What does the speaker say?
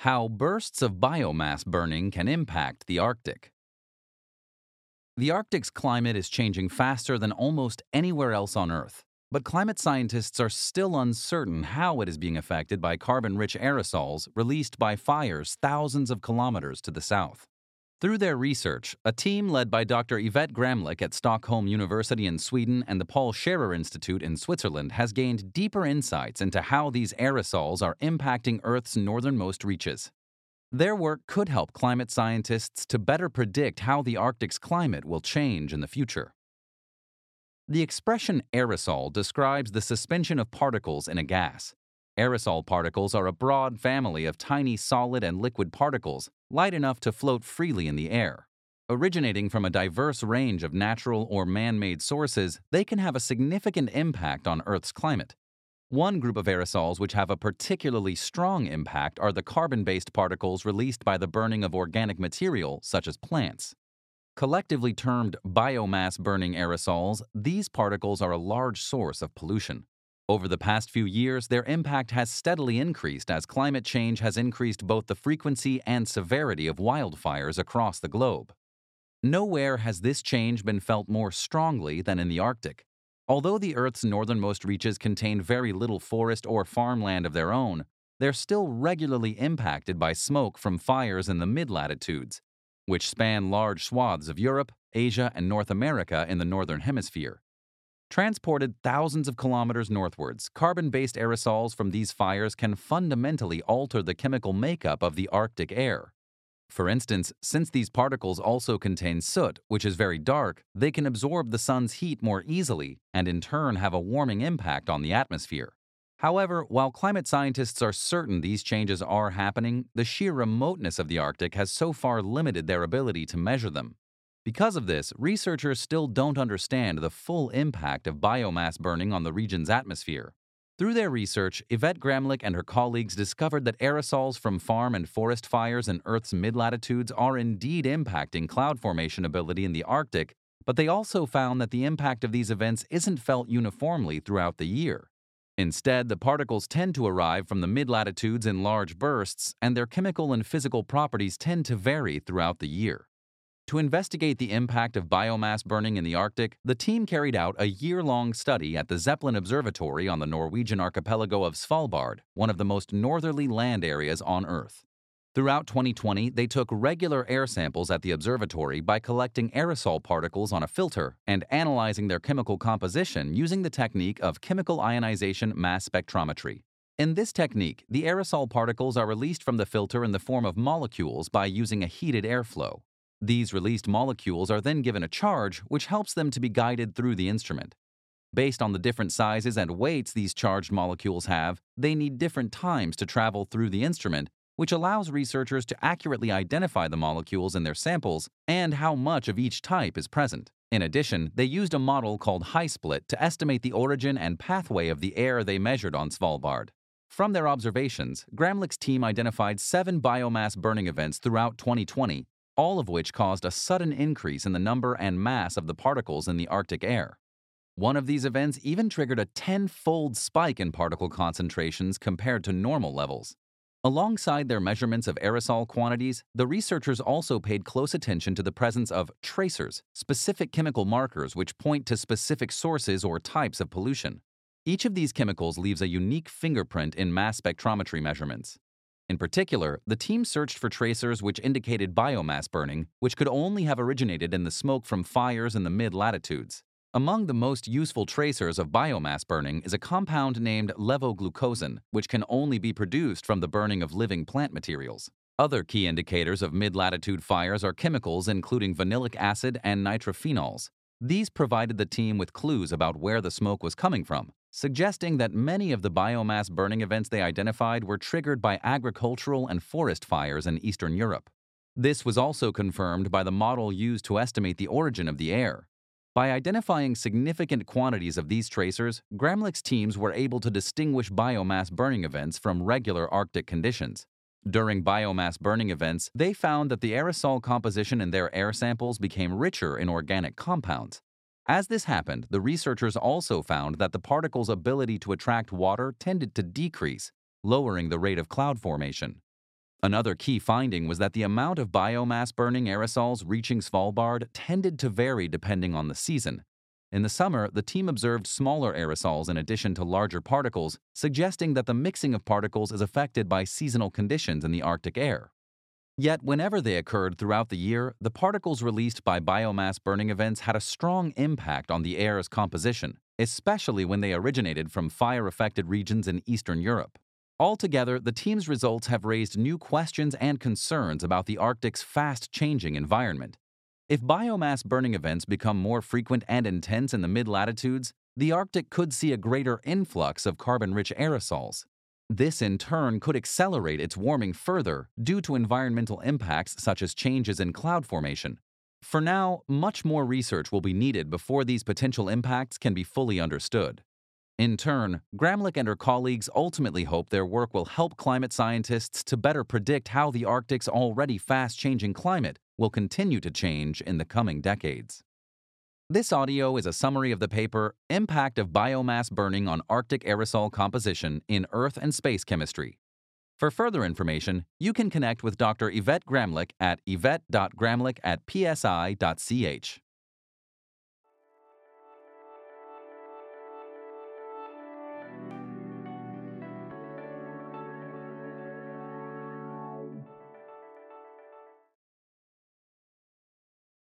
How bursts of biomass burning can impact the Arctic. The Arctic's climate is changing faster than almost anywhere else on Earth, but climate scientists are still uncertain how it is being affected by carbon-rich aerosols released by fires thousands of kilometers to the south. Through their research, a team led by Dr. Yvette Gramlich at Stockholm University in Sweden and the Paul Scherrer Institute in Switzerland has gained deeper insights into how these aerosols are impacting Earth's northernmost reaches. Their work could help climate scientists to better predict how the Arctic's climate will change in the future. The expression aerosol describes the suspension of particles in a gas. Aerosol particles are a broad family of tiny solid and liquid particles, light enough to float freely in the air. Originating from a diverse range of natural or man-made sources, they can have a significant impact on Earth's climate. One group of aerosols which have a particularly strong impact are the carbon-based particles released by the burning of organic material, such as plants. Collectively termed biomass-burning aerosols, these particles are a large source of pollution. Over the past few years, their impact has steadily increased as climate change has increased both the frequency and severity of wildfires across the globe. Nowhere has this change been felt more strongly than in the Arctic. Although the Earth's northernmost reaches contain very little forest or farmland of their own, they're still regularly impacted by smoke from fires in the mid-latitudes, which span large swaths of Europe, Asia, and North America in the northern hemisphere. Transported thousands of kilometers northwards, carbon-based aerosols from these fires can fundamentally alter the chemical makeup of the Arctic air. For instance, since these particles also contain soot, which is very dark, they can absorb the sun's heat more easily and in turn have a warming impact on the atmosphere. However, while climate scientists are certain these changes are happening, the sheer remoteness of the Arctic has so far limited their ability to measure them. Because of this, researchers still don't understand the full impact of biomass burning on the region's atmosphere. Through their research, Yvette Gramlich and her colleagues discovered that aerosols from farm and forest fires in Earth's mid-latitudes are indeed impacting cloud formation ability in the Arctic, but they also found that the impact of these events isn't felt uniformly throughout the year. Instead, the particles tend to arrive from the mid-latitudes in large bursts, and their chemical and physical properties tend to vary throughout the year. To investigate the impact of biomass burning in the Arctic, the team carried out a year-long study at the Zeppelin Observatory on the Norwegian archipelago of Svalbard, one of the most northerly land areas on Earth. Throughout 2020, they took regular air samples at the observatory by collecting aerosol particles on a filter and analyzing their chemical composition using the technique of chemical ionization mass spectrometry. In this technique, the aerosol particles are released from the filter in the form of molecules by using a heated airflow. These released molecules are then given a charge, which helps them to be guided through the instrument. Based on the different sizes and weights these charged molecules have, they need different times to travel through the instrument, which allows researchers to accurately identify the molecules in their samples and how much of each type is present. In addition, they used a model called HiSplit to estimate the origin and pathway of the air they measured on Svalbard. From their observations, Gramlich's team identified 7 biomass burning events throughout 2020, all of which caused a sudden increase in the number and mass of the particles in the Arctic air. One of these events even triggered a 10-fold spike in particle concentrations compared to normal levels. Alongside their measurements of aerosol quantities, the researchers also paid close attention to the presence of tracers, specific chemical markers which point to specific sources or types of pollution. Each of these chemicals leaves a unique fingerprint in mass spectrometry measurements. In particular, the team searched for tracers which indicated biomass burning, which could only have originated in the smoke from fires in the mid-latitudes. Among the most useful tracers of biomass burning is a compound named levoglucosan, which can only be produced from the burning of living plant materials. Other key indicators of mid-latitude fires are chemicals including vanillic acid and nitrophenols. These provided the team with clues about where the smoke was coming from, suggesting that many of the biomass burning events they identified were triggered by agricultural and forest fires in Eastern Europe. This was also confirmed by the model used to estimate the origin of the air. By identifying significant quantities of these tracers, Gramlich's teams were able to distinguish biomass burning events from regular Arctic conditions. During biomass burning events, they found that the aerosol composition in their air samples became richer in organic compounds. As this happened, the researchers also found that the particles' ability to attract water tended to decrease, lowering the rate of cloud formation. Another key finding was that the amount of biomass burning aerosols reaching Svalbard tended to vary depending on the season. In the summer, the team observed smaller aerosols in addition to larger particles, suggesting that the mixing of particles is affected by seasonal conditions in the Arctic air. Yet, whenever they occurred throughout the year, the particles released by biomass burning events had a strong impact on the air's composition, especially when they originated from fire-affected regions in Eastern Europe. Altogether, the team's results have raised new questions and concerns about the Arctic's fast-changing environment. If biomass burning events become more frequent and intense in the mid-latitudes, the Arctic could see a greater influx of carbon-rich aerosols. This, in turn, could accelerate its warming further due to environmental impacts such as changes in cloud formation. For now, much more research will be needed before these potential impacts can be fully understood. In turn, Gramlich and her colleagues ultimately hope their work will help climate scientists to better predict how the Arctic's already fast-changing climate will continue to change in the coming decades. This audio is a summary of the paper Impact of Biomass Burning on Arctic Aerosol Composition in Earth and Space Chemistry. For further information, you can connect with Dr. Yvette Gramlich at yvette.gramlich@psi.ch.